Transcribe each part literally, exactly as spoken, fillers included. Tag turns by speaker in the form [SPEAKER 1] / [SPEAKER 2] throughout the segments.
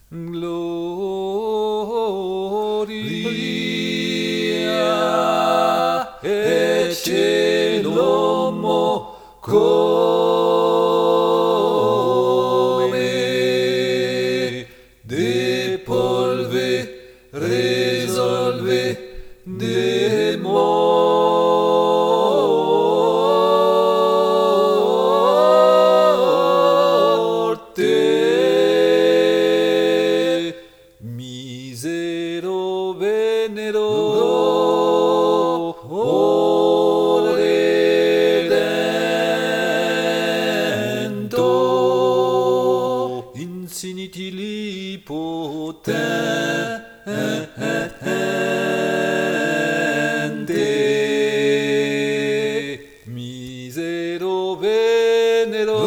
[SPEAKER 1] Gloria et celomo come de polve resolve de morte misero venero redento infinitely potente misero venero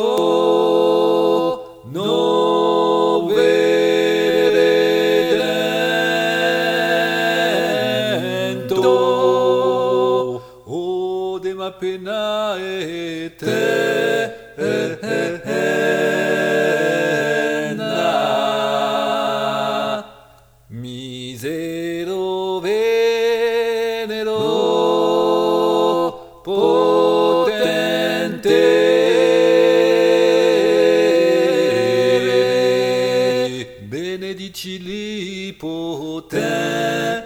[SPEAKER 1] nove redento odem appena eterna misero venero potente benedicili potente